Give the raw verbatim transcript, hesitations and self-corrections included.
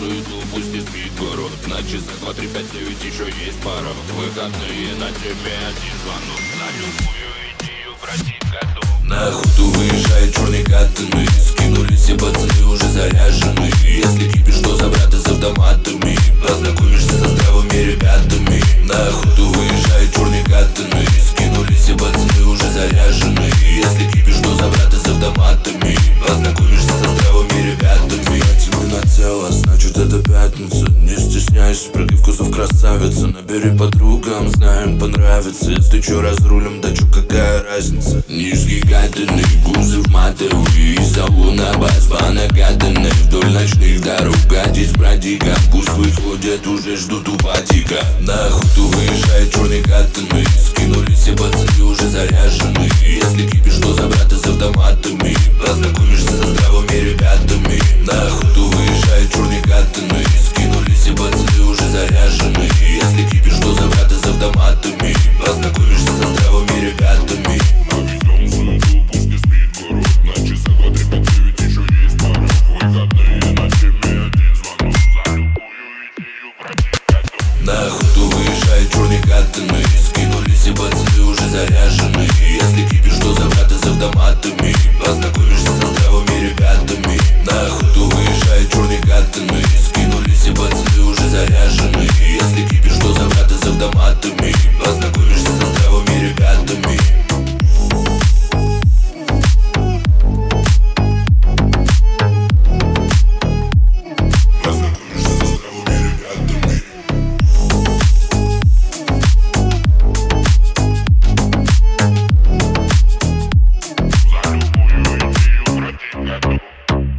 нашу иглу, пусть не спит город. На часах два, три, пять, девять еще есть пара. Выходные на тебе один звонок. На любую идею просить готов. На охоту выезжает черный катаны. Скинулись все пацаны, уже заряжены. Если кипишь, то за брата с автоматами. Познакомишься со здравыми ребятами. На охоту выезжает черный катаны. Скинулись все пацаны, уже заряжены. Если кипишь, то за брата с автоматами. Познакомишься со здравыми ребятами. Мы на тело, значит это пятница. Не стесняйся, прыгай вкусов красавица. Набери подругам, знаем понравится. Если чё разрулим, да чё какая разница. Низкий катанный, кузов матовый. Салона бас понакатанный. Вдоль ночных дорог катись бродига. Пусть выходят, уже ждут у патика. На охоту выезжает черный